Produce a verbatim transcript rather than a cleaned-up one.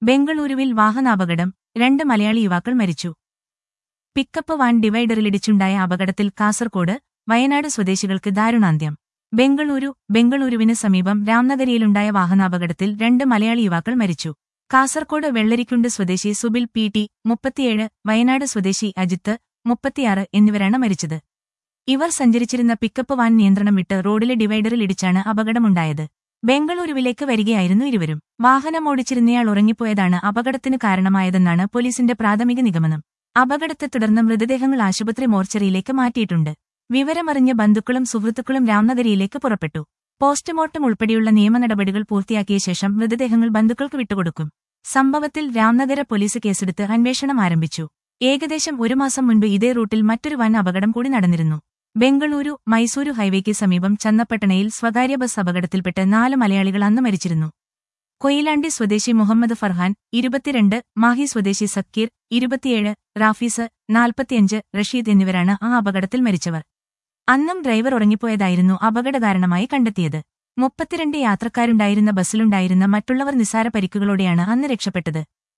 ബംഗളൂരുവിൽ വാഹനാപകടം, രണ്ട് മലയാളി യുവാക്കൾ മരിച്ചു. പിക്കപ്പ് വാൻ ഡിവൈഡറിലിടിച്ചുണ്ടായ അപകടത്തിൽ കാസർകോട്, വയനാട് സ്വദേശികൾക്ക് ദാരുണാന്ത്യം. ബംഗളൂരു ബംഗളൂരുവിന് സമീപം രാംനഗരിയിലുണ്ടായ വാഹനാപകടത്തിൽ രണ്ട് മലയാളി യുവാക്കൾ മരിച്ചു. കാസർകോട് വെള്ളരിക്കുണ്ട് സ്വദേശി സുബിൽ പി ടി, മുപ്പത്തിയേഴ്, വയനാട് സ്വദേശി അജിത്ത്, മുപ്പത്തിയാറ് എന്നിവരാണ് മരിച്ചത്. ഇവർ സഞ്ചരിച്ചിരുന്ന പിക്കപ്പ് വാൻ നിയന്ത്രണം വിട്ട് റോഡിലെ ഡിവൈഡറിലിടിച്ചാണ് അപകടമുണ്ടായത്. ബംഗളൂരുവിലേക്ക് വരികയായിരുന്നു ഇരുവരും. വാഹനമോടിച്ചിരുന്നയാൾ ഉറങ്ങിപ്പോയതാണ് അപകടത്തിന് കാരണമായതെന്നാണ് പോലീസിന്റെ പ്രാഥമിക നിഗമനം. അപകടത്തെ തുടർന്ന് മൃതദേഹങ്ങൾ ആശുപത്രി മോർച്ചറിയിലേക്ക് മാറ്റിയിട്ടുണ്ട്. വിവരമറിഞ്ഞ ബന്ധുക്കളും സുഹൃത്തുക്കളും രാംനഗരിയിലേക്ക് പുറപ്പെട്ടു. പോസ്റ്റ്മോർട്ടം ഉൾപ്പെടെയുള്ള നിയമ നടപടികൾ പൂർത്തിയാക്കിയ ശേഷം മൃതദേഹങ്ങൾ ബന്ധുക്കൾക്ക് വിട്ടുകൊടുക്കും. സംഭവത്തിൽ രാംനഗര പോലീസ് കേസെടുത്ത് അന്വേഷണം ആരംഭിച്ചു. ഏകദേശം ഒരു മാസം മുൻപ് ഇതേ റൂട്ടിൽ മറ്റൊരു വൻ അപകടം കൂടി നടന്നിരുന്നു. ബംഗളൂരു മൈസൂരു ഹൈവേക്ക് സമീപം ചന്നപ്പട്ടണയിൽ സ്വകാര്യ ബസ് അപകടത്തിൽപ്പെട്ട് നാല് മലയാളികൾ അന്ന് മരിച്ചിരുന്നു. കൊയിലാണ്ടി സ്വദേശി മുഹമ്മദ് ഫർഹാൻ, ഇരുപത്തിരണ്ട്, മാഹി സ്വദേശി സക്കീർ, ഇരുപത്തിയേഴ്, റാഫീസ്, നാൽപ്പത്തിയഞ്ച്, റഷീദ് എന്നിവരാണ് ആ അപകടത്തിൽ മരിച്ചവർ. അന്നും ഡ്രൈവർ ഉറങ്ങിപ്പോയതായിരുന്നു അപകടകാരണമായി കണ്ടെത്തിയത്. മുപ്പത്തിരണ്ട് യാത്രക്കാരുണ്ടായിരുന്ന ബസ്സിലുണ്ടായിരുന്ന മറ്റുള്ളവർ നിസാര പരിക്കുകളോടെയാണ് അന്ന് രക്ഷപ്പെട്ടത്.